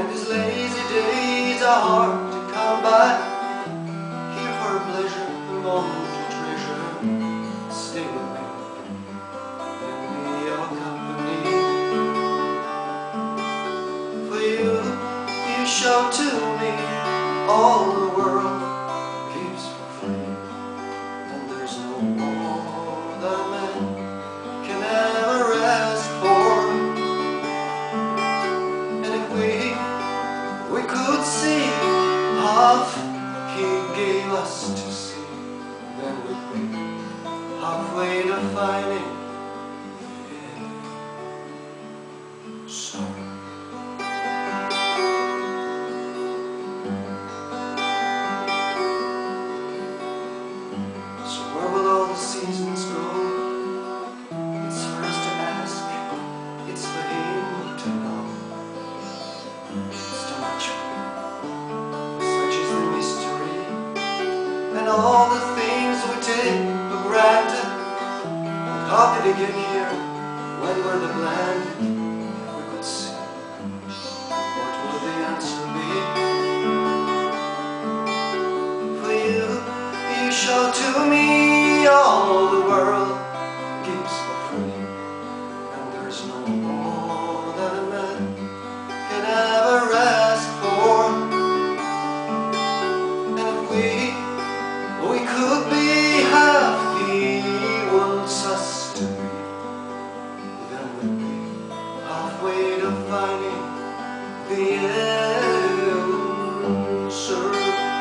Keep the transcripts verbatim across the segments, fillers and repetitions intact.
and these lazy days are hard to come by. Here for pleasure, a moment to treasure. Stay with me, lend me your company. For you, you show to me all the world gives for free, and there's no more that man can ever ask for. And if we we could see half he gave us to see, then we'd be halfway to finding the end. So So where will all the seasons go? It's for us to ask, it's for him to know. It's too much, such is the mystery, and all the things we take for granted. How did he get here? When were they planned? If we could see, what would the answer be? For you, you show to me all the world gives for free, and there's no more that a man can ever ask for. And if we, we could be half he wants us to be, then we'd be halfway to finding the answer.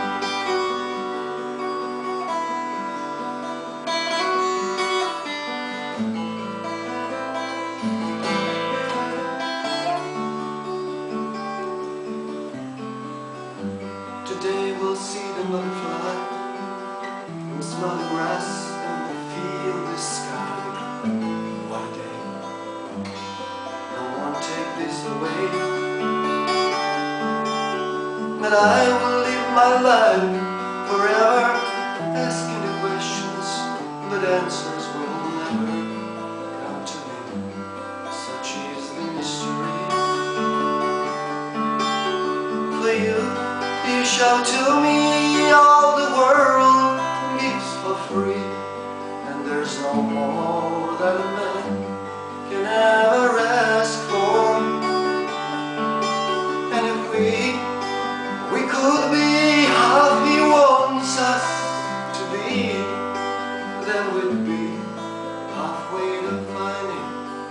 Today we'll see the butterfly, we'll smell the grass and we'll feel the sky. What a day, no one take this away. But I will live my life forever asking the questions, but answers will never come to me. Such is the mystery. For you, you show to me all the world gives for free, and there's no more that a man can ever ask for. And if we, we could be half he wants us to be, then we'd be halfway to finding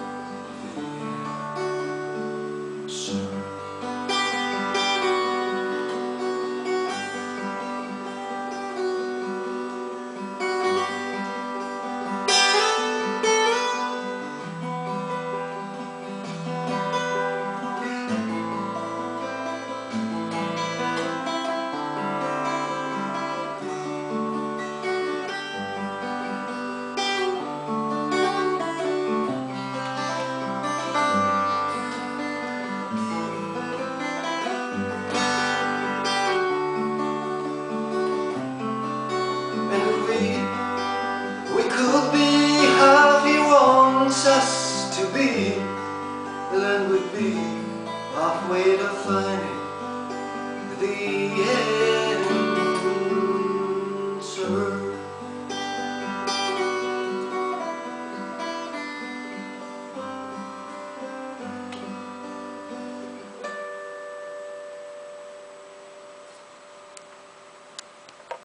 the answer. Could be how he wants us to be, then we'd be halfway to finding